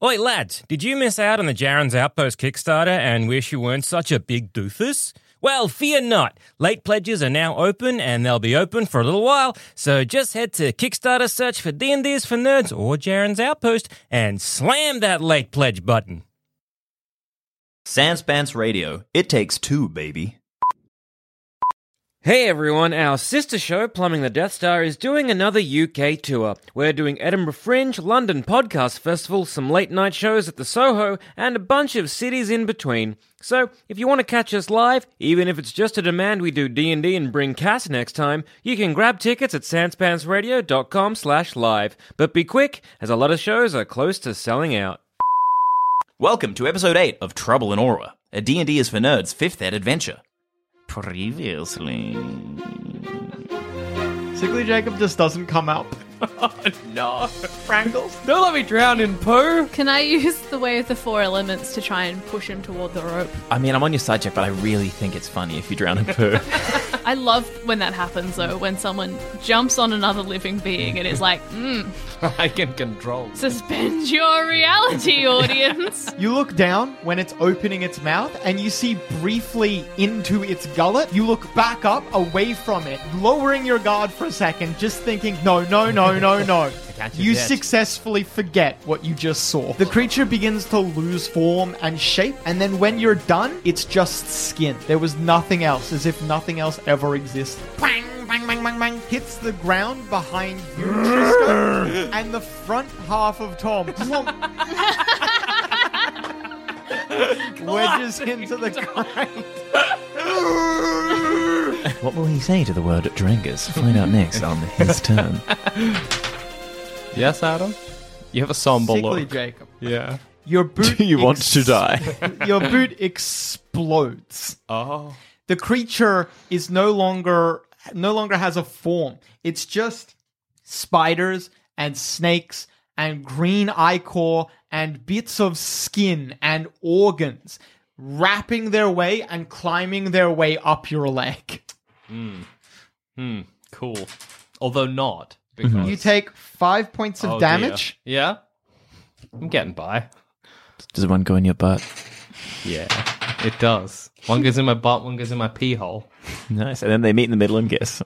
Oi, lads, did you miss out on the Jaren's Outpost Kickstarter and wish you weren't such a big doofus? Well, fear not. Late pledges are now open, and they'll be open for a little while, so just head to Kickstarter, search for D&D is for Nerds or Jaren's Outpost, and slam that late pledge button. Sanspants Radio. It takes two, baby. Hey everyone, our sister show, Plumbing the Death Star, is doing another UK tour. We're doing Edinburgh Fringe, London Podcast Festival, some late night shows at the Soho, and a bunch of cities in between. So, if you want to catch us live, even if it's just a demand we do D&D and bring Cass next time, you can grab tickets at sanspantsradio.com/live. But be quick, as a lot of shows are close to selling out. Welcome to episode 8 of Trouble in Aura, a D&D is for Nerds 5th Ed adventure. Previously... Sickly Jacob just doesn't come up. Oh no. Brangles. Don't let me drown in poo! Can I use the way of the four elements to try and push him toward the rope? I mean, I'm on your side check, but I really think it's funny if you drown in poo. I love when that happens, though, when someone jumps on another living being and is like, I can control. suspend your reality, audience. You look down when it's opening its mouth and you see briefly into its gullet. You look back up, away from it, lowering your guard for a second, just thinking, no. You successfully forget what you just saw. The creature begins to lose form and shape, and then when you're done, it's just skin. There was nothing else, as if nothing else ever existed. Bang, bang, bang, bang, bang. Hits the ground behind you, Tristan, and the front half of Tom. Wedges into the ground. What will he say to the word Drangus? Find out next on His Turn. Yes, Adam? You have a somber Sickly look. Jacob. Yeah. Your boot Do you want to die? Your boot explodes. Oh. The creature is no longer has a form. It's just spiders and snakes and green ichor and bits of skin and organs wrapping their way and climbing their way up your leg. Cool. Although not. Because... You take 5 points of damage. Dear. Yeah? I'm getting by. Does one go in your butt? Yeah, it does. One goes in my butt, one goes in my pee hole. Nice. And then they meet in the middle and kiss.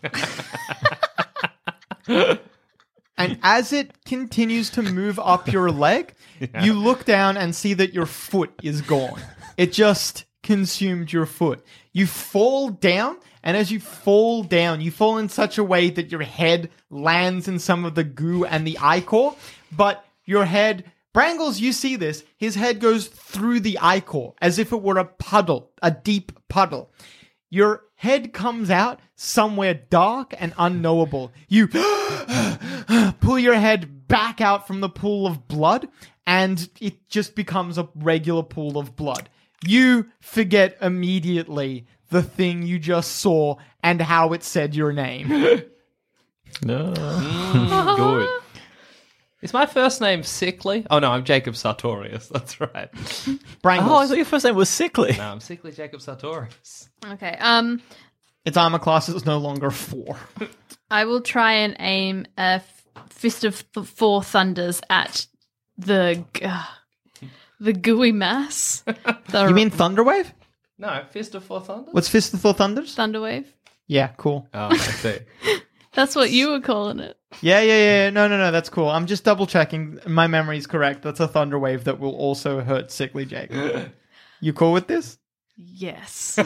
And as it continues to move up your leg, you look down and see that your foot is gone. It just consumed your foot. You fall down, and as you fall down, you fall in such a way that your head lands in some of the goo and the ichor, but your head... Brangles, you see this. His head goes through the ichor as if it were a puddle, a deep puddle. Your head comes out somewhere dark and unknowable. You pull your head back out from the pool of blood, and it just becomes a regular pool of blood. You forget immediately the thing you just saw and how it said your name. No. Good. Is my first name Sickly? Oh no, I'm Jacob Sartorius. That's right. Brangles. Oh, I thought your first name was Sickly. No, I'm Sickly Jacob Sartorius. Okay, Its armor class is no longer 4. I will try and aim a Fist of Four Thunders at the gooey mass. You mean Thunderwave? No, Fist of Four Thunders? What's Fist of Four Thunders? Thunderwave? Yeah, cool. Oh, I see. That's what you were calling it. Yeah. No, that's cool. I'm just double checking. My memory's correct. That's a Thunderwave that will also hurt Sickly Jacob. You cool with this? Yes.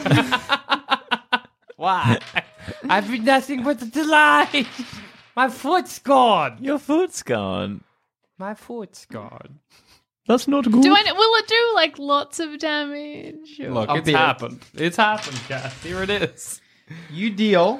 Why? I've been nothing but a delight. My foot's gone. Your foot's gone. My foot's gone. That's not good. Will it do like lots of damage? Or- Look, I'll it's be- happened. It's happened, Cass. Here it is. You deal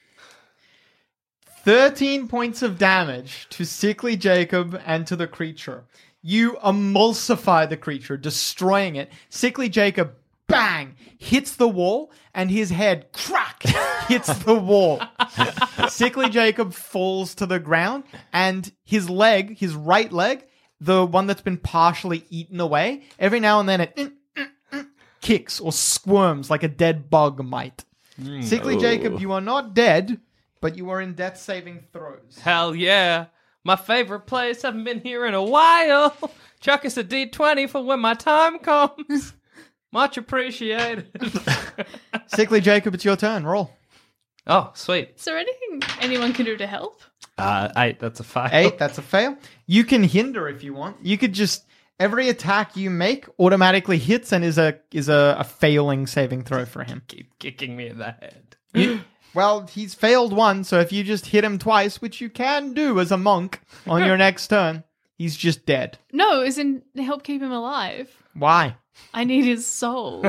13 points of damage to Sickly Jacob and to the creature. You emulsify the creature, destroying it. Sickly Jacob, bang, hits the wall, and his head, crack, hits the wall. Sickly Jacob falls to the ground, and his leg, his right leg, the one that's been partially eaten away, every now and then it kicks or squirms like a dead bug might. Sickly Jacob, you are not dead, but you are in death-saving throws. Hell yeah. My favorite place. Haven't been here in a while. Chuck us a D20 for when my time comes. Much appreciated. Sickly Jacob, it's your turn. Roll. Oh, sweet. Is there anything anyone can do to help? 8, that's a fail. 8, that's a fail. You can hinder if you want. You could just every attack you make automatically hits and is a failing saving throw for him. Keep kicking me in the head. Well, he's failed one, so if you just hit him twice, which you can do as a monk on your next turn, he's just dead. No, as in to help keep him alive. Why? I need his soul.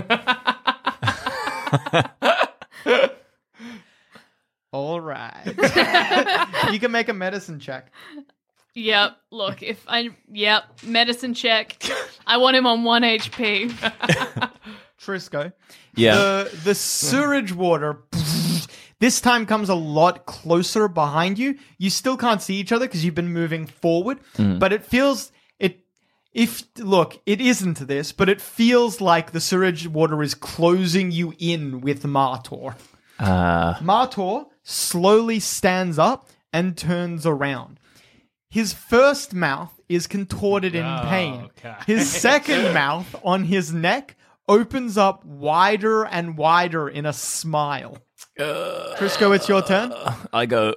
All right. You can make a medicine check. Yep. Look, medicine check. I want him on 1 HP. Trisco. Yeah. The sewerage water this time comes a lot closer behind you. You still can't see each other because you've been moving forward, but it feels it isn't this, but it feels like the sewerage water is closing you in with Martor. Martor slowly stands up and turns around. His first mouth is contorted in pain. Okay. His second mouth on his neck opens up wider and wider in a smile. Trisco, it's your turn. I go,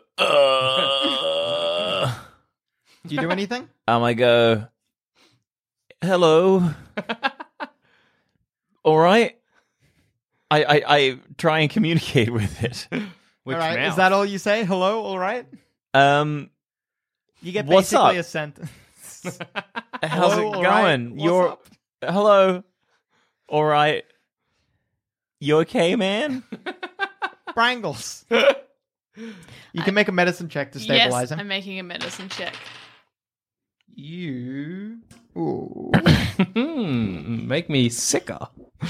Do you do anything? I go, hello. All right. I try and communicate with it. Which All right. mouth? Is that all you say? Hello, all right? You get What's basically up? a sentence. How's Hello, it all right? going? What's You're up? hello. All right. You okay, man? Brangles. You can make a medicine check to stabilize Yes, him. I'm making a medicine check. You. Ooh. Make me sicker.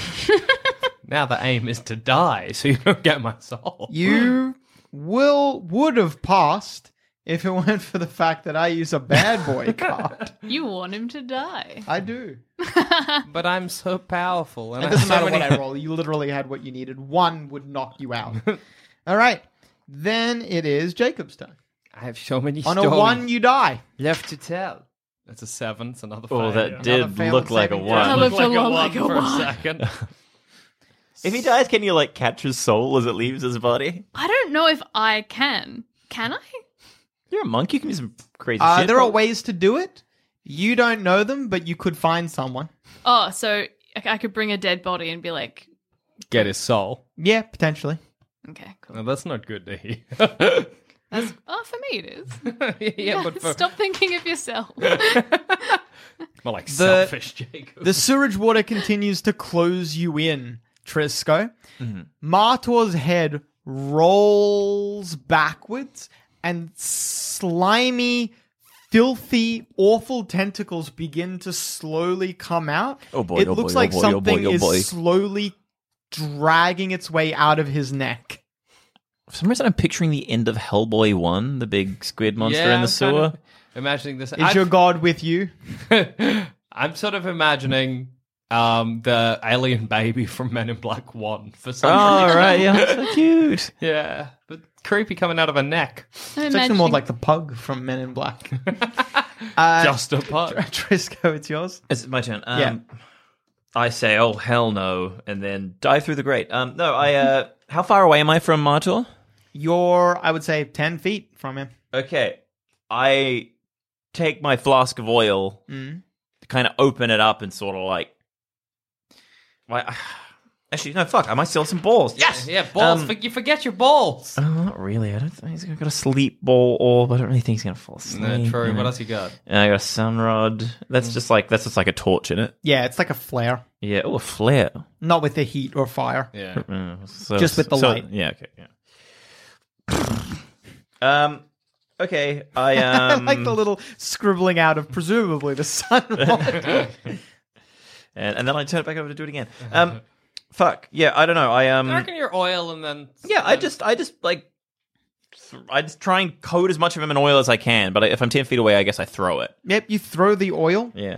Now the aim is to die, so you don't get my soul. You would have passed if it weren't for the fact that I use a bad boy card. You want him to die. I do. But I'm so powerful. And It I doesn't have matter so what many... I roll. You literally had what you needed. One would knock you out. All right. Then it is Jacob's turn. I have so many On a stories 1, you die. left to tell. That's a 7. It's another failure. Oh, that Another did failed look like a saving That throw. one. looked a lot like a for one. a second. If he dies, can you like catch his soul as it leaves his body? I don't know if I can. Can I? You're a monk. You can do some crazy shit. There are ways to do it. You don't know them, but you could find someone. Oh, so I could bring a dead body and be like, Get his soul. Yeah, potentially. okay, cool. No, that's not good to hear. That's, for me it is. yeah, but for Stop thinking of yourself. more like selfish Jacob. The sewage water continues to close you in, Trisco. Martor's head rolls backwards and slimy, filthy, awful tentacles begin to slowly come out. Oh boy, it oh looks boy, oh like boy, oh something boy, oh boy. is slowly dragging its way out of his neck. For some reason, I'm picturing the end of Hellboy 1, the big squid monster Yeah, in the I'm sewer. kind of imagining this. Is your god with you? I'm sort of imagining the alien baby from Men in Black 1 for some Oh, reason. right, yeah, that's so cute. Yeah, but creepy coming out of a neck. It's actually more like the pug from Men in Black. Just a pug. Trisco, it's yours. It's my turn. Yeah. I say, oh, hell no, and then dive through the grate. How far away am I from Martor? You're, I would say, 10 feet from him. Okay. I take my flask of oil, kind of open it up and sort of like... Actually, no, fuck. I might steal some balls. Yes! Yeah, balls. You forget your balls. Not really. I don't think he's got a sleep ball orb. I don't really think he's going to fall asleep. No, true. you know. What else you got? I got a sunrod. That's just like a torch in it. Yeah, it's like a flare. Yeah. Oh, a flare. Not with the heat or fire. Yeah. Just with the light. Yeah. Okay. Yeah. Okay. I like the little scribbling out of presumably the sunrod. and then I turn it back over to do it again. Fuck. Yeah. I don't know. I reckon your oil and then... Yeah. I just try and coat as much of him in oil as I can. But if I'm 10 feet away, I guess I throw it. Yep, you throw the oil. Yeah.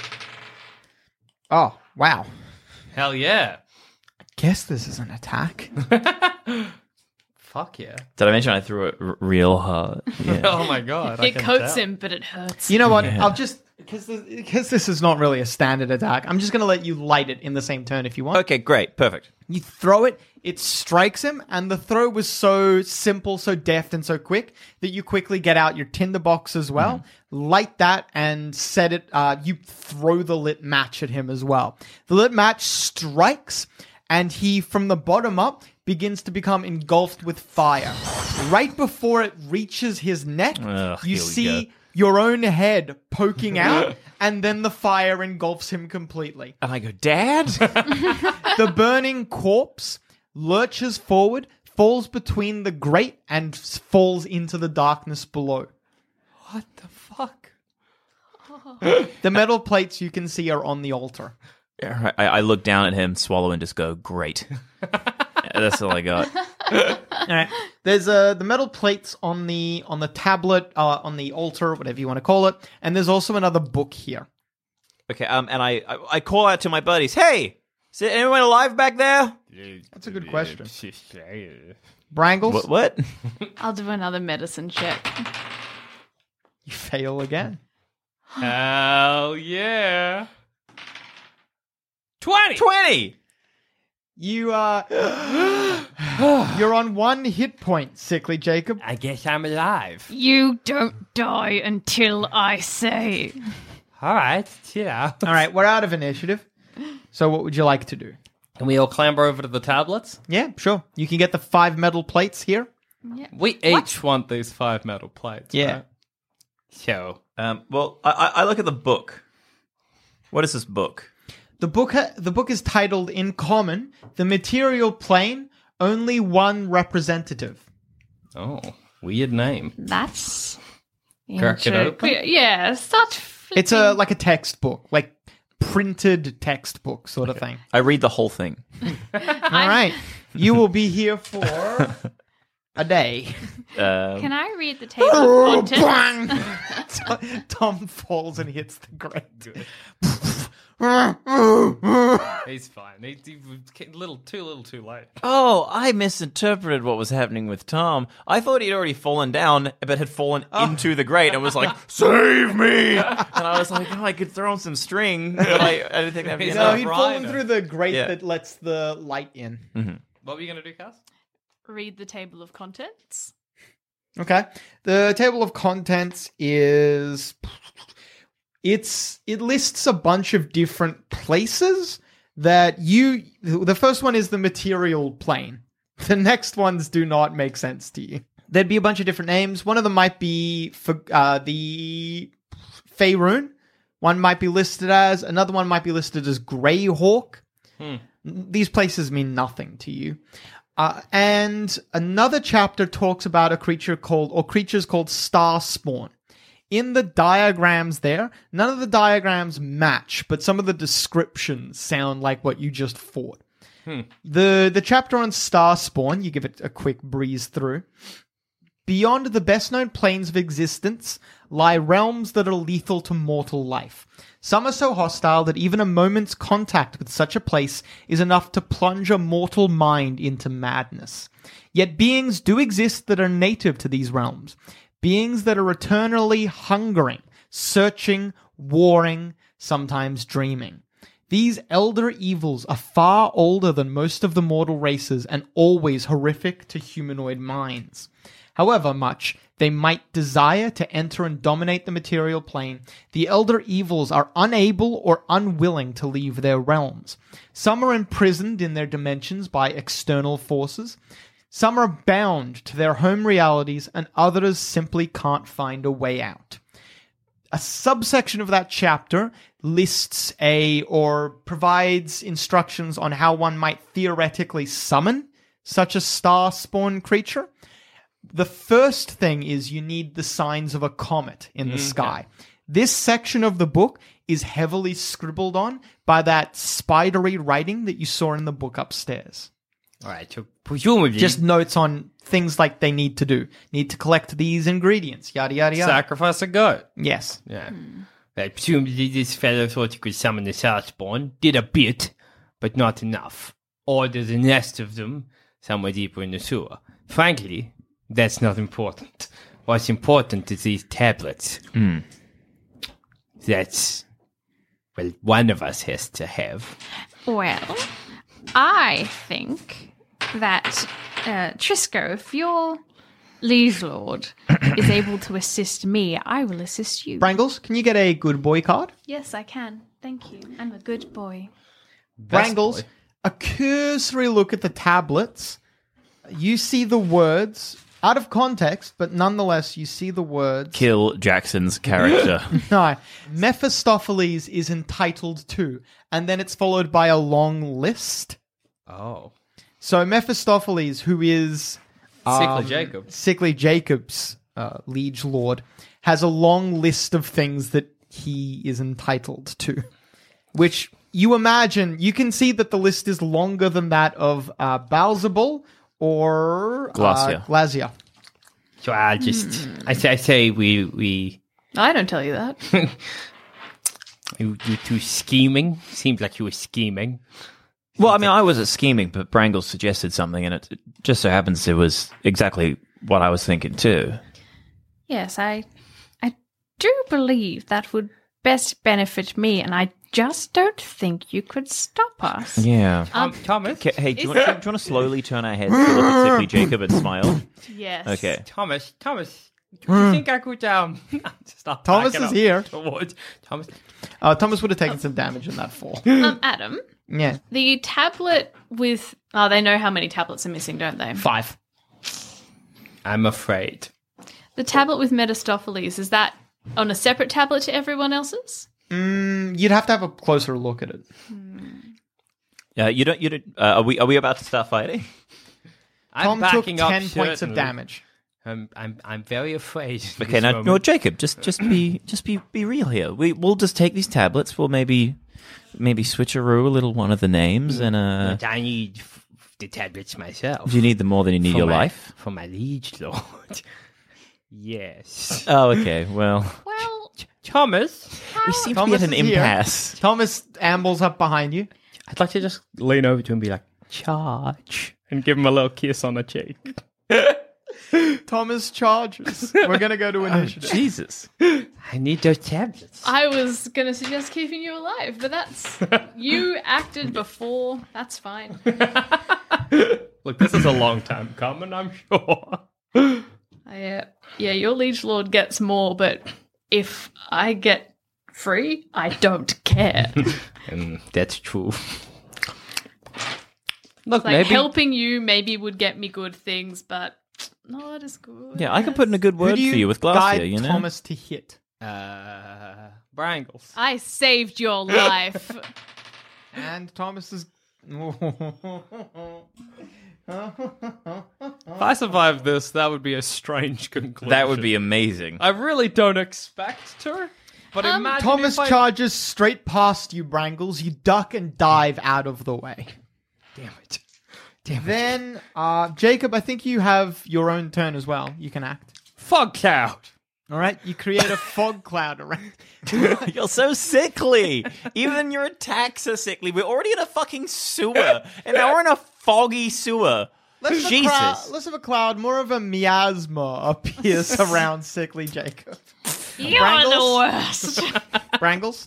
Oh, wow. Hell yeah. Guess this is an attack. fuck yeah. Did I mention I threw it real hard? Yeah. Oh my god. I It can coats tell. him, but it hurts. You know what? I'll just because this is not really a standard attack. I'm just going to let you light it in the same turn if you want. Okay, great. Perfect. You throw it, it strikes him, and the throw was so simple, so deft, and so quick that you quickly get out your tinderbox as well, light that, and set it. You throw the lit match at him as well. The lit match strikes, and he, from the bottom up, begins to become engulfed with fire. Right before it reaches his neck, Ugh, you here we see go. your own head poking out, and then the fire engulfs him completely. And I go, Dad? The burning corpse lurches forward, falls between the grate, and falls into the darkness below. What the fuck? The metal plates you can see are on the altar. Yeah, right. I look down at him, swallow, and just go, great. That's all I got. All right. There's the metal plates on the tablet, on the altar, whatever you want to call it, and there's also another book here. Okay, and I call out to my buddies, hey, is there anyone alive back there? That's a good question. Brangles, What? I'll do another medicine check. you fail again. Hell yeah. 20! 20! You you're on 1 hit point, Sickly Jacob. I guess I'm alive. You don't die until I say. Alright, chill out. All right, we're out of initiative. So what would you like to do? Can we all clamber over to the tablets? Yeah, sure. You can get the 5 metal plates here. We each want these 5 metal plates. Yeah. Right? So, Well, I look at the book. What is this book? The book is titled in common, The Material Plane, Only One Representative. oh, weird name. That's. Crack it open? Yeah, start flipping. It's like a textbook, like printed textbook sort of thing. I read the whole thing. All right. You will be here for a day. Can I read the table of contents? Bang! Tom falls and hits the grate. He's fine. He was too little too late. Oh, I misinterpreted what was happening with Tom. I thought he'd already fallen down, but had fallen into the grate and was like, save me! And I was like, oh, I could throw on some string, but I didn't think that'd be He's No, enough. he'd Rhino. fallen through the grate Yeah. that lets the light in. What were you going to do, Cass? Read the table of contents. Okay. The table of contents is it lists a bunch of different places that the first one is the material plane. The next ones do not make sense to you. There'd be a bunch of different names. One of them might be for the Faerun. One might be listed as, another one might be listed as Greyhawk. These places mean nothing to you. And another chapter talks about creatures called Star Spawn. In the diagrams there, none of the diagrams match, but some of the descriptions sound like what you just fought. The chapter on Star Spawn, you give it a quick breeze through. Beyond the best-known planes of existence lie realms that are lethal to mortal life. Some are so hostile that even a moment's contact with such a place is enough to plunge a mortal mind into madness. Yet beings do exist that are native to these realms. Beings that are eternally hungering, searching, warring, sometimes dreaming. These elder evils are far older than most of the mortal races and always horrific to humanoid minds. However much they might desire to enter and dominate the material plane, the elder evils are unable or unwilling to leave their realms. Some are imprisoned in their dimensions by external forces. Some are bound to their home realities, and others simply can't find a way out. A subsection of that chapter lists or provides instructions on how one might theoretically summon such a star spawn creature. The first thing is you need the signs of a comet in the sky. This section of the book is heavily scribbled on by that spidery writing that you saw in the book upstairs. All right, so presumably Just notes on things like they need to do. Need to collect these ingredients, yada, yada, yada. sacrifice a goat. Yes. Yeah. Presumably this fellow thought he could summon the Southborn, did a bit, but not enough. Or there's a nest of them somewhere deeper in the sewer. Frankly, that's not important. What's important is these tablets. That's, well, one of us has to have. Well, I think that Trisco, if your liege lord is able to assist me, I will assist you. Brangles, can you get a good boy card? Yes, I can. Thank you. I'm a good boy. Brangles, boy. a cursory look at the tablets. You see the words out of context, but nonetheless, you see the words. Kill Jackson's character. No, Mephistopheles is entitled to, and then it's followed by a long list. Oh. So Mephistopheles, who is Sickly Jacob. Sickly Jacob's liege lord, has a long list of things that he is entitled to, which you imagine, you can see that the list is longer than that of Balzabul or Glacia. So I'll just... I say we I don't tell you that. you two scheming. Seems like you were scheming. Well, I mean, I wasn't scheming, but Brangle suggested something, and it just so happens it was exactly what I was thinking too. Yes, I do believe that would best benefit me, and I just don't think you could stop us. Yeah. Thomas? Hey, do you want to slowly turn our heads to look at Sickly Jacob and smile? Yes. Okay. Thomas, do you think I could stop Thomas backing is up here. towards Thomas? Thomas would have taken some damage in that fall. Adam, Yeah. the tablet with... Oh, they know how many tablets are missing, don't they? 5. I'm afraid. The tablet with Mephistopheles, is that on a separate tablet to everyone else's? You'd have to have a closer look at it. You don't. Are we about to start fighting? Tom I'm took backing 10 up points of certainly. damage. I'm very afraid. in Okay, this now, moment. no, Jacob, just be real here. We'll just take these tablets. We'll maybe switcheroo a little one of the names, and But I need the tablets myself. do you need them more than you need For your my- life? For my liege lord. Yes. Oh, okay. Well, Well, Thomas, we seem Thomas to be at an is here. impasse. Thomas ambles up behind you. I'd like to just lean over to him and be like, charge. And give him a little kiss on the cheek. Thomas charges. We're going to go to initiative. Jesus. I need those tablets. I was going to suggest keeping you alive, but that's... You acted before. That's fine. Look, this is a long time coming, I'm sure. Yeah, your liege lord gets more, but if I get free, I don't care. And that's true. Look, Like, maybe... helping you maybe would get me good things, but not as good. Yeah, I can put in a good Who word do for you with guide Glacia, you know? Thomas to hit? Brangles. I saved your life. And Thomas is... If I survive this, that would be a strange conclusion. That would be amazing. I really don't expect to, but imagine Thomas if I... charges straight past you, Brangles. You duck and dive out of the way. Damn it. Then, Jacob, I think you have your own turn as well. You can act. Fog cloud. All right? You create a fog cloud around... You're so sickly. Even your attacks are sickly. We're already in a fucking sewer, and now we're in a foggy sewer. Jesus. Less of a cloud, more of a miasma appears around Sickly Jacob. You're Brangles? the worst. Brangles?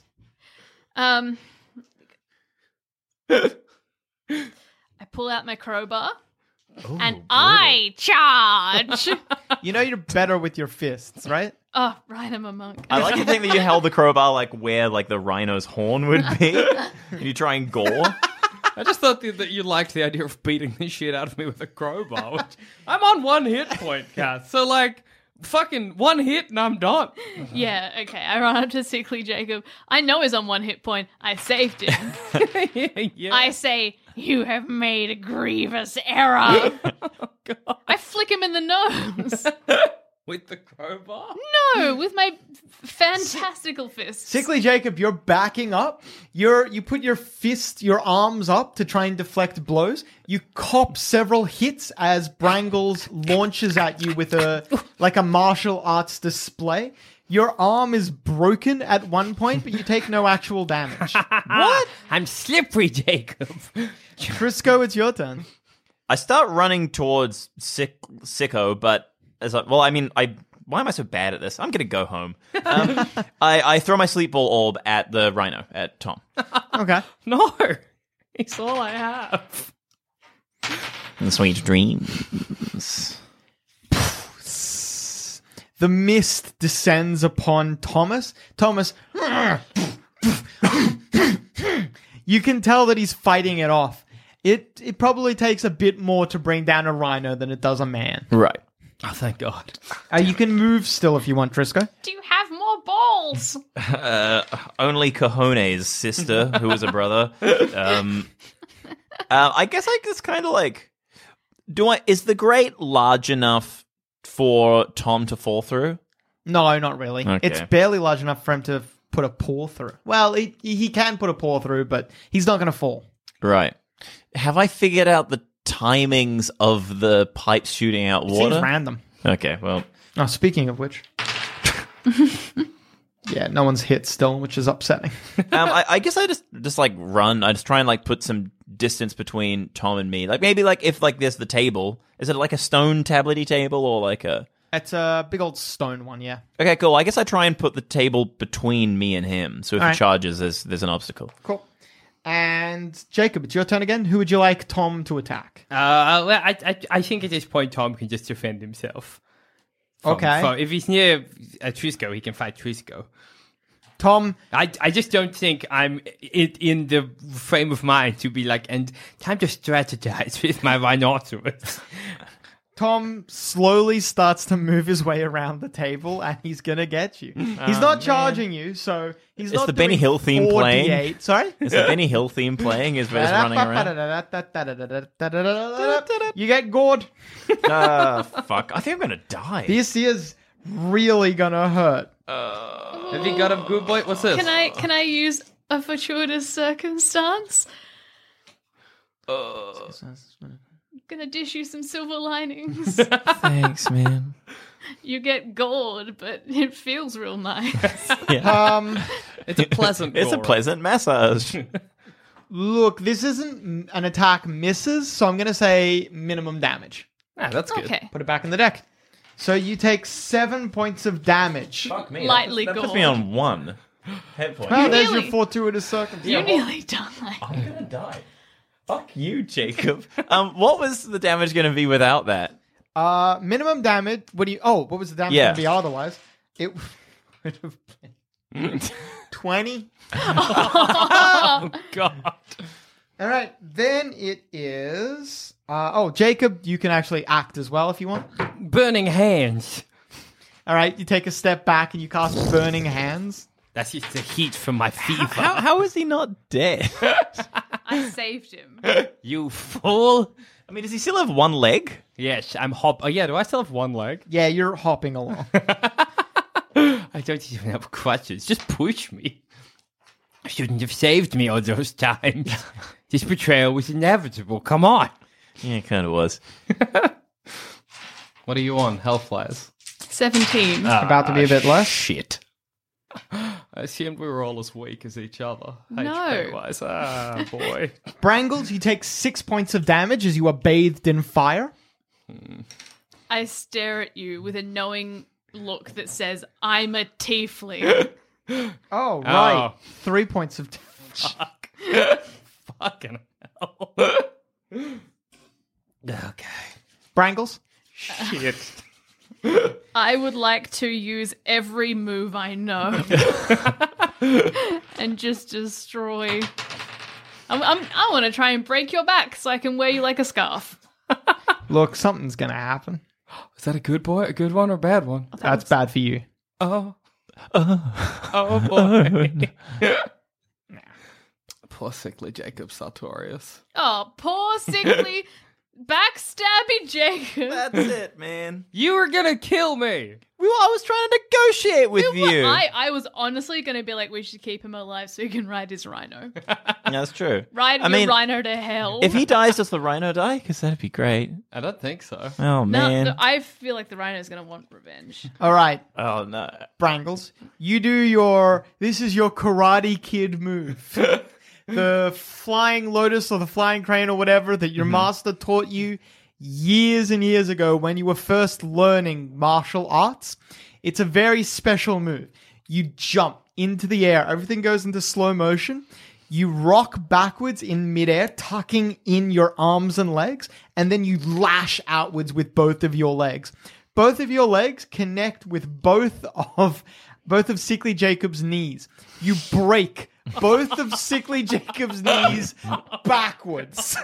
I pull out my crowbar and I charge. You know you're better with your fists, right? Oh, right, I'm a monk. I like to think that you held the crowbar like where like the rhino's horn would be. And you try and gore. I just thought that you liked the idea of beating the shit out of me with a crowbar. Which, I'm on 1 hit point, Kath. So, like, fucking 1 hit and I'm done. Yeah, okay. I run up to Sickly Jacob. I know he's on 1 hit point. I saved him. Yeah. I say, you have made a grievous error. I flick him in the nose. With the crowbar? No, with my fantastical fists. Sickly Jacob, you're backing up. You put your arms up to try and deflect blows. You cop several hits as Brangles launches at you with a martial arts display. Your arm is broken at one point, but you take no actual damage. What? I'm slippery, Jacob. Trisco, it's your turn. I start running towards Sicko, but why am I so bad at this? I'm going to go home. I throw my sleep ball orb at the rhino, at Tom. Okay. No, it's all I have. And sweet dreams. The mist descends upon Thomas. Thomas, you can tell that he's fighting it off. It probably takes a bit more to bring down a rhino than it does a man. Right. Oh, thank God. You can move still if you want, Trisco. Do you have more balls? Only Cojones' sister, who was a brother. I guess I just kind of like... Is the grate large enough for Tom to fall through? No, not really. Okay. It's barely large enough for him to put a paw through. Well, he can put a paw through, but he's not going to fall. Right. Have I figured out the timings of the pipes shooting out water? Seems random. Okay, well... Oh, speaking of which... Yeah, no one's hit still, which is upsetting. I guess I just like run. I just try and like put some distance between Tom and me. Like maybe like if like there's the table. Is it like a stone tablety table or like a... It's a big old stone one, yeah. Okay, cool. I guess I try and put the table between me and him. So if All he right. charges, there's an obstacle. Cool. And Jacob, it's your turn again. Who would you like Tom to attack? Well, I think at this point Tom can just defend himself. Okay. If he's near Trisco, he can fight Trisco. Tom, I just don't think I'm in the frame of mind to be like, and time to strategize with my rhinoceros. Tom slowly starts to move his way around the table, and he's gonna get you. He's not charging you, so he's Is not the Benny doing Hill theme 4d8. playing? Sorry? Is the Benny Hill theme playing as we're just running around? You get gored. Fuck. I think I'm gonna die. This is really gonna hurt. Have you got a good boy? What's this? Can I use a fortuitous circumstance? Gonna dish you some silver linings. Thanks, man. You get gored, but it feels real nice. It's a pleasant. It's a gore. pleasant massage. Look, this isn't an attack misses, so I'm gonna say minimum damage. Ah, that's good. Okay. Put it back in the deck. So you take 7 points of damage. Fuck me. Lightly that puts gored. me on 1 hit point. Well, there's Really? your fortuitous circumstance. You nearly died. I'm gonna die. Fuck you, Jacob. What was the damage gonna be without that? Minimum damage. What was the damage Yeah. going to be otherwise? It would have been 20. Oh God. All right, then it is. Jacob, you can actually act as well if you want. Burning hands. All right, you take a step back and you cast Burning Hands. That's just the heat from my fever. How is he not dead? I saved him. You fool. I mean, does he still have one leg? Yes, I'm hop. Oh yeah, do I still have one leg? Yeah, you're hopping along. I don't even have crutches. Just push me. I shouldn't have saved me all those times. This betrayal was inevitable. Come on. Yeah, it kind of was. What are you on? Health-wise? 17. About to be a bit less. Shit. I assumed we were all as weak as each other. No. HP-wise. Ah, boy. Brangles, you take 6 points of damage as you are bathed in fire. I stare at you with a knowing look that says, I'm a tiefling. Oh, right. Oh. 3 points of damage. Fucking hell. Okay. Brangles? Shit. I would like to use every move I know and just destroy. I want to try and break your back so I can wear you like a scarf. Look, something's going to happen. Is that a good boy? A good one or a bad one? That's bad for you. Oh. Oh, boy. Poor sickly Jacob Sartorius. Oh, poor sickly backstabby Jacob. That's it, man. You were gonna kill me! I was trying to negotiate with you. I was honestly going to be like, we should keep him alive so he can ride his rhino. That's true. Ride I your mean, rhino to hell. if he dies, does the rhino die? Because that'd be great. I don't think so. Oh, man. no, I feel like the rhino's going to want revenge. All right, Oh, no. Brangles. You do your... This is your Karate Kid move. the flying lotus or the flying crane or whatever that your master taught you years and years ago when you were first learning martial arts. It's a very special move. You jump into the air. Everything goes into slow motion. You rock backwards in midair, tucking in your arms and legs, and then you lash outwards with both of your legs. Both of your legs connect with both of Sickly Jacob's knees. You break both of Sickly Jacob's knees backwards.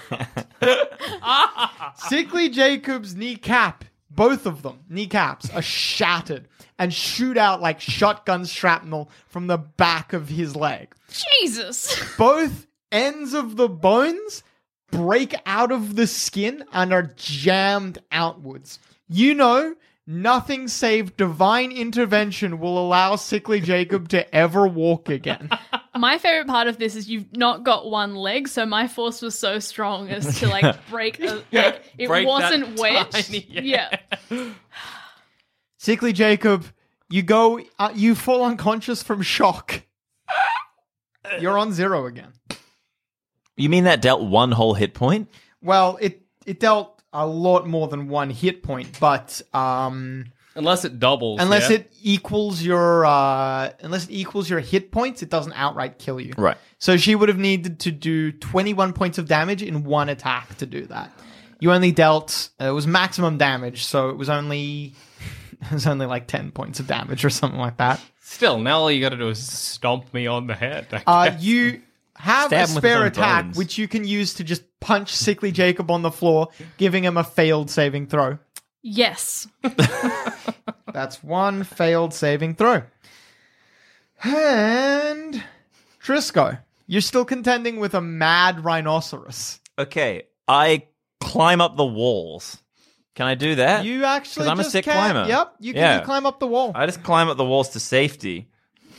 Sickly Jacob's kneecap, both of them, kneecaps, are shattered and shoot out like shotgun shrapnel from the back of his leg. Jesus. Both ends of the bones break out of the skin and are jammed outwards. You know, nothing save divine intervention will allow Sickly Jacob to ever walk again. My favorite part of this is you've not got one leg, so my force was so strong as to break. It Break wasn't that wedged. tiny- Yeah. Sickly Jacob, you fall unconscious from shock. You're on 0 again. You mean that dealt 1 whole hit point? Well, it dealt a lot more than 1 hit point, but Unless it doubles. unless yeah? it equals your hit points, it doesn't outright kill you. Right. So she would have needed to do 21 points of damage in 1 attack to do that. You only dealt it was maximum damage, so it was only like 10 points of damage or something like that. Still, now all you got to do is stomp me on the head. I guess. You have Stab a him with his spare own attack, bones. which you can use to just punch Sickly Jacob on the floor, giving him a failed saving throw. Yes. That's 1 failed saving throw. And Trisco, you're still contending with a mad rhinoceros. Okay, I climb up the walls. Can I do that? You actually 'Cause I'm a just sick can. climber. Yep, you can Yeah. just climb up the wall. I just climb up the walls to safety.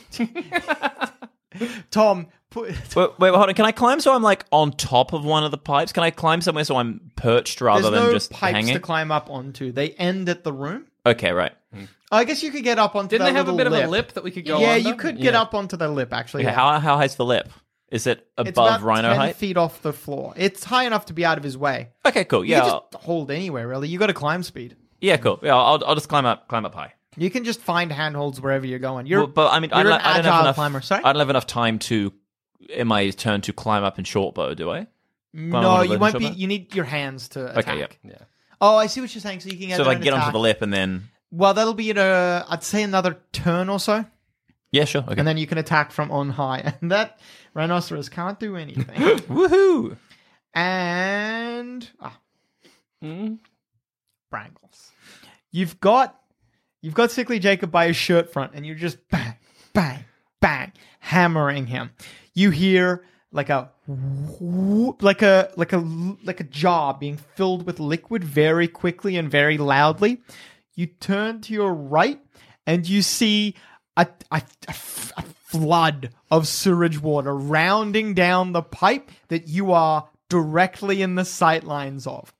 Tom, Wait, hold on. Can I climb so I'm like on top of one of the pipes? Can I climb somewhere so I'm perched rather there's than no just pipes hanging? to climb up onto. They end at the room. Okay, right. I guess you could get up onto Didn't that they have a little bit of a lip that we could go Yeah, under? you could get up onto the lip, actually. Okay, yeah. how high's the lip? Is it It's above about rhino 10 height? feet off the floor. It's high enough to be out of his way. Okay, cool. You Yeah, can just hold anywhere, really. You got a climb speed. yeah, cool. Yeah, I'll just climb up high. You can just find handholds wherever you're going. You're, Well, but I mean, you're an I don't have agile enough. climber. Sorry? I don't have enough time to, in my turn, to climb up in short bow. Do I? No, on you the won't short be. bow? You need your hands to attack. Okay, yeah. Oh, I see what you're saying. So you can get So if I an can get onto attack. the lip and then, Well, that'll be I'd say another turn or so, yeah, sure. Okay. and then you can attack from on high. And that rhinoceros can't do anything. Woohoo! And Hmm? Brangles. You've got Sickly Jacob by his shirt front, and you're just bang, bang, bang, hammering him. You hear like a jar being filled with liquid very quickly and very loudly. You turn to your right, and you see a flood of sewage water rounding down the pipe that you are directly in the sight lines of.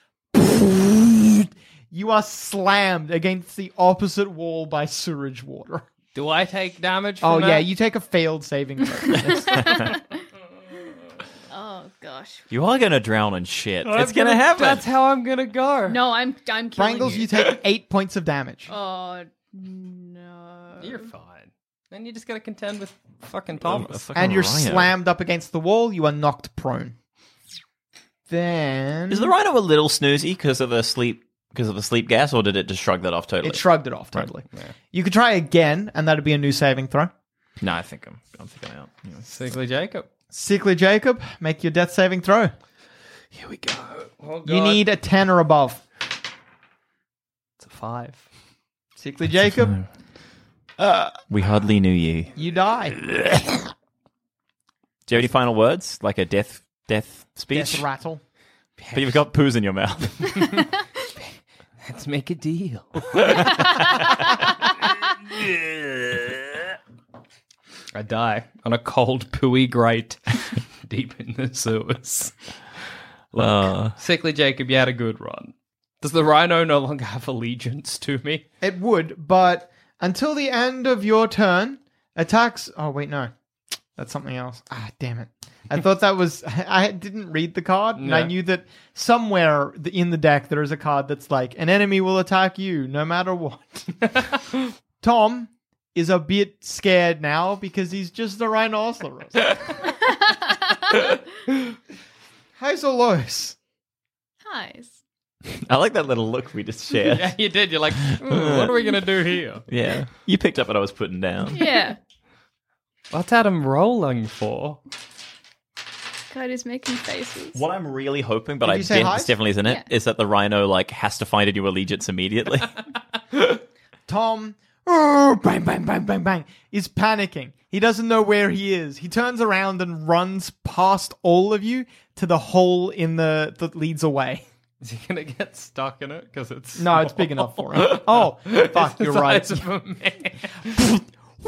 You are slammed against the opposite wall by sewage water. Do I take damage from Oh, that? yeah, you take a failed saving throw. Oh gosh. You are gonna drown in shit. It's gonna happen. That's how I'm gonna go. No, I'm killing Brangles, you take 8 points of damage. Oh no. You're fine. Then you just gotta contend with fucking Thomas. And you're slammed up against the wall. You are knocked prone. Then... Is the rhino a little snoozy because of the sleep gas, or did it just shrug that off totally? It shrugged it off totally. You could try again, and that'd be a new saving throw. No, I think I'm thinking out. Yeah. Sickly Jacob. Sickly Jacob, make your death saving throw. Here we go. Oh, You need a 10 or above. It's a 5. Sickly Jacob, We hardly knew you. you die. Do you have any final words, like a death speech? Death rattle. But you've got poos in your mouth. Let's make a deal. I die on a cold, pooey grate deep in the sewers. Sickly Jacob, you had a good run. Does the rhino no longer have allegiance to me? It would, but until the end of your turn, attacks... Oh, wait, no. That's something else. Ah, damn it. I thought that was... I didn't read the card, and I knew that somewhere in the deck there is a card that's like, an enemy will attack you no matter what. Tom is a bit scared now because he's just a rhinoceros. Highs or lows? Highs. I like that little look we just shared. Yeah, you did. You're like, what are we going to do here? Yeah. You picked up what I was putting down. Yeah. What's Adam rolling for? God is making faces. What I'm really hoping, but Did I you say guess highs? this definitely isn't it, Yeah. is that the rhino like has to find a new allegiance immediately. Tom, bang, bang, bang, bang, bang, is panicking. He doesn't know where he is. He turns around and runs past all of you to the hole in that leads away. Is he going to get stuck in it? Because it's No, it's big enough for him. Oh, fuck, you're right. Size of a man.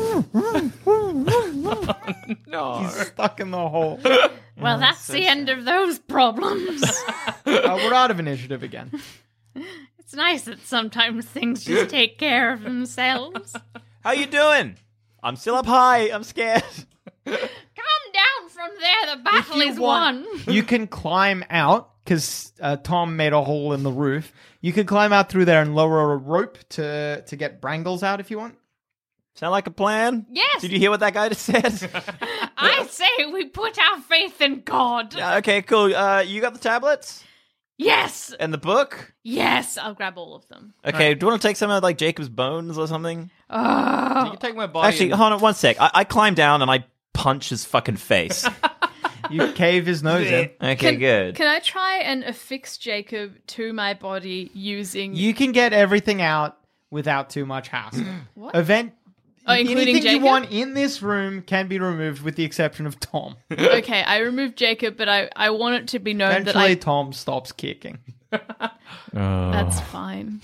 No. He's stuck in the hole. Well, that's the end of those problems. We're out of initiative again. It's nice that sometimes things just take care of themselves. How you doing? I'm still up high. I'm scared. Come down from there. The battle is won. You can climb out, because Tom made a hole in the roof. You can climb out through there and lower a rope to get Brangles out if you want. Sound like a plan? Yes. Did you hear what that guy just said? I say we put our faith in God. Okay, cool. You got the tablets? Yes. And the book? Yes. I'll grab all of them. Okay, do you want to take some of like Jacob's bones or something? You can take my body. Actually, hold on one sec. I climb down and I punch his fucking face. You cave his nose in. Okay, good. Can I try and affix Jacob to my body using... You can get everything out without too much hassle. What? Anything including you Jacob? want in this room can be removed with the exception of Tom. Okay, I removed Jacob, but I want it to be known that Eventually, Tom stops kicking. That's fine.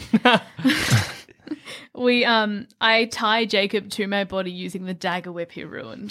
I tie Jacob to my body using the dagger whip he ruined.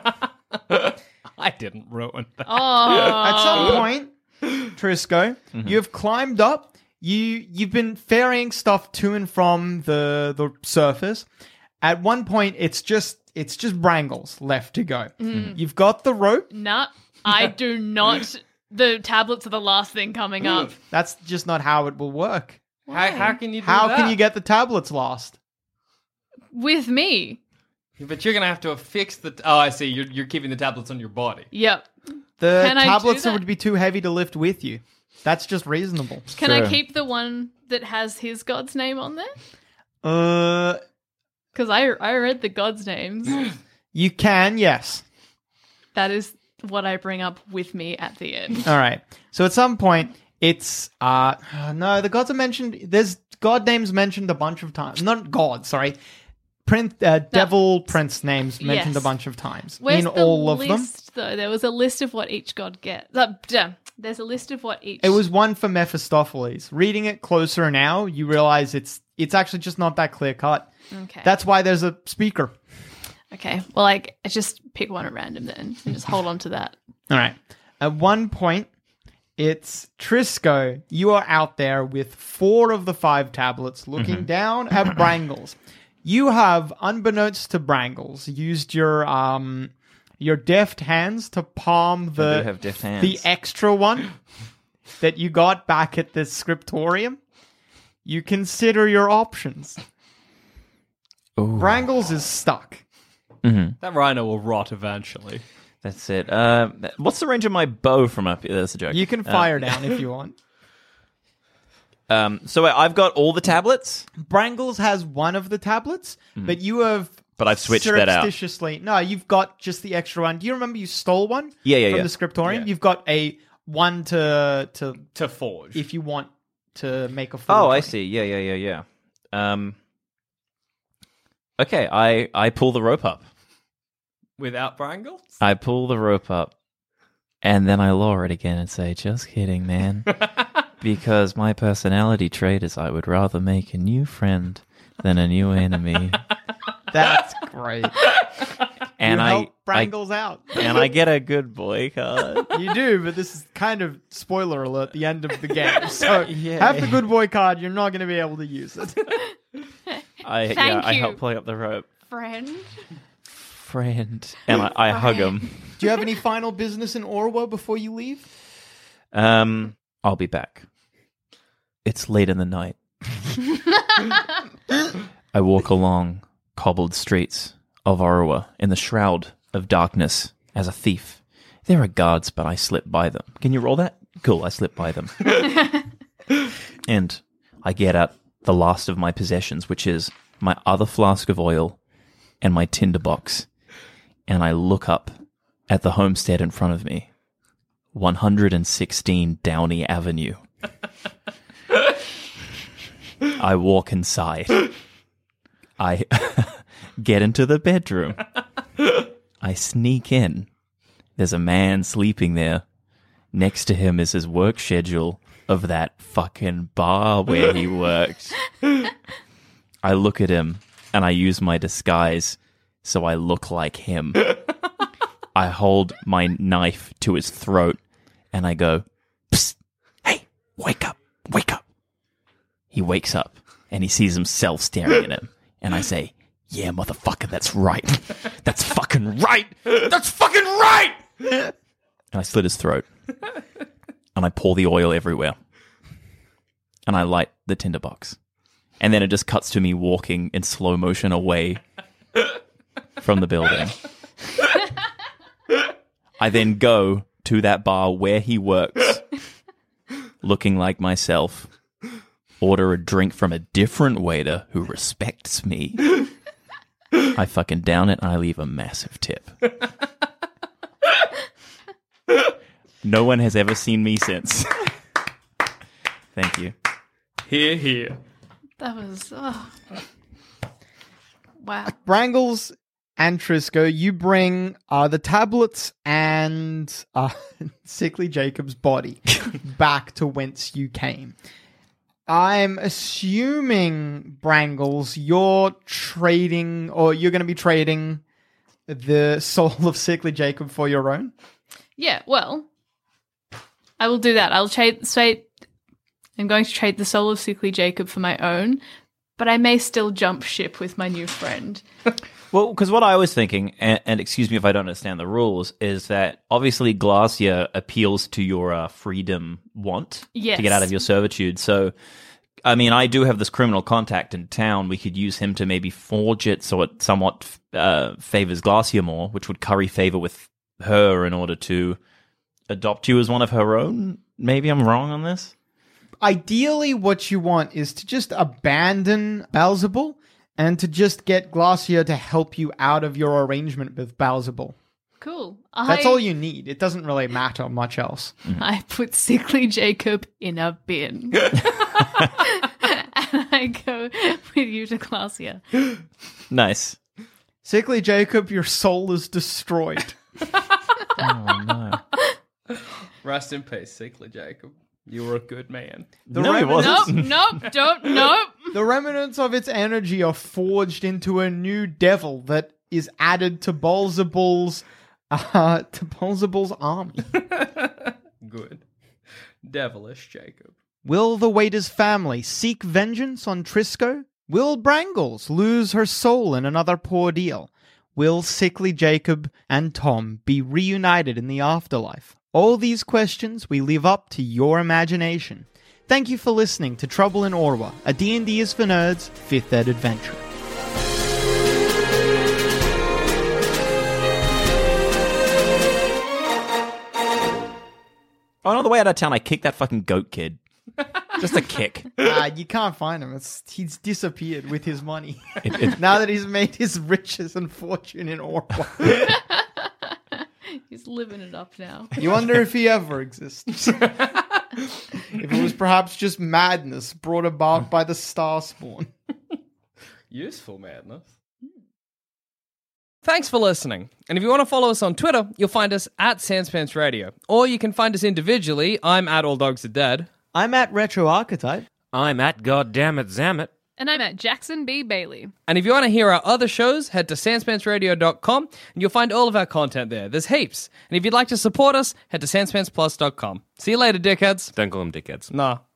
I didn't ruin that. Oh, At some point, Trisco, you have climbed up. You've been ferrying stuff to and from the surface. At one point, it's just Brangles left to go. You've got the rope. nah, I do not. The tablets are the last thing coming up. That's just not how it will work. How can you do How that? can you get the tablets last? With me. But you're going to have to affix the... Oh, I see. You're keeping the tablets on your body. Yep. The Can I do tablets that? would be too heavy to lift with you. That's just reasonable. Can I Sure. keep the one that has his god's name on there? Uh, Because I read the god's names. you can, yes. That is what I bring up with me at the end. All right. So at some point, it's no, the gods are mentioned. There's god names mentioned a bunch of times. Not god, sorry. Devil prince names mentioned Yes. a bunch of times Where's in the all of them. list, though? There was a list of what each god gets. There's a list of what each... It was one for Mephistopheles. Reading it closer now, you realize it's actually just not that clear cut. Okay. That's why there's a speaker. Okay. Well, I just pick one at random then and just hold on to that. All right. At one point, it's Trisco. You are out there with 4 of the 5 tablets looking down at Brangles. You have, unbeknownst to Brangles, used your deft hands to palm I do have deft hands. the extra one that you got back at the scriptorium. You consider your options. Brangles is stuck. That rhino will rot eventually. That's it. What's the range of my bow from up here? That's a joke. You can fire down if you want. So wait, I've got all the tablets? Brangles has one of the tablets, but you have... But I've switched that out. Surreptitiously... No, you've got just the extra one. Do you remember you stole one? Yeah. From the scriptorium? Yeah. You've got a one to To forge. if you want to make a forge. Oh, I see. Yeah. Okay, I pull the rope up. Without Brangles? I pull the rope up, and then I lower it again and say, just kidding, man. Because my personality trait is I would rather make a new friend than a new enemy. That's great. And you I help Brangles out. and I get a good boy card. You do, but this is kind of spoiler alert, the end of the game. So have the good boy card, you're not going to be able to use it. I Thank I you. help pull up the rope. Friend. friend. And I hug him. Do you have any final business in Orwa before you leave? I'll be back. It's late in the night. I walk along cobbled streets of Orwa in the shroud of darkness as a thief. There are guards, but I slip by them. Can you roll that? Cool, I slip by them. And I get at the last of my possessions, which is my other flask of oil and my tinderbox. And I look up at the homestead in front of me. 116 Downey Avenue. I walk inside. I get into the bedroom. I sneak in. There's a man sleeping there. Next to him is his work schedule of that fucking bar where he worked. I look at him and I use my disguise so I look like him. I hold my knife to his throat and I go, "Psst, hey, wake up, wake up." He wakes up and he sees himself staring at him. And I say, "Yeah, motherfucker, that's right. That's fucking right. That's fucking right." And I slit his throat. And I pour the oil everywhere. And I light the tinderbox. And then it just cuts to me walking in slow motion away from the building. I then go to that bar where he works, looking like myself, order a drink from a different waiter who respects me. I fucking down it and I leave a massive tip. No one has ever seen me since. Thank you. Hear, hear. That was... Wow. Brangles and Trisco, you bring the tablets and Sickly Jacob's body back to whence you came. I'm assuming, Brangles, you're trading, or you're going to be trading the soul of Sickly Jacob for your own? Yeah, well, I will do that. I'm going to trade the soul of Sickly Jacob for my own, but I may still jump ship with my new friend. Well, because what I was thinking, and excuse me if I don't understand the rules, is that obviously Glacia appeals to your freedom want to get out of your servitude. So, I mean, I do have this criminal contact in town. We could use him to maybe forge it so it somewhat favors Glacia more, which would curry favor with her in order to adopt you as one of her own. Maybe I'm wrong on this? Ideally, what you want is to just abandon Balzabul and to just get Glacia to help you out of your arrangement with Balzabul. Cool. That's all you need. It doesn't really matter much else. I put Sickly Jacob in a bin. And I go with you to Glacia. Nice. Sickly Jacob, your soul is destroyed. Oh, no. Rest in peace, Sickly Jacob. You were a good man. No, he wasn't. Nope, nope. The remnants of its energy are forged into a new devil that is added to Balzabul's army. Good. Devilish Jacob. Will the waiter's family seek vengeance on Trisco? Will Brangles lose her soul in another poor deal? Will Sickly Jacob and Tom be reunited in the afterlife? All these questions we leave up to your imagination. Thank you for listening to Trouble in Orwa, a D&D is for Nerds 5th Ed adventure. Oh, on the way out of town, I kicked that fucking goat kid. Just a kick. You can't find him. He's disappeared with his money. Now that he's made his riches and fortune in Orwa. He's living it up now. You wonder if he ever exists. If it was perhaps just madness brought about by the Starspawn. Useful madness. Thanks for listening. And if you want to follow us on Twitter, you'll find us at Sanspants Radio. Or you can find us individually. I'm at All Dogs Are Dead. I'm at Retro Archetype. I'm at Goddammit Zammit. And I'm at Jackson B. Bailey. And if you want to hear our other shows, head to sanspantsradio.com and you'll find all of our content there. There's heaps. And if you'd like to support us, head to sanspantsplus.com. See you later, dickheads. Don't call them dickheads. Nah.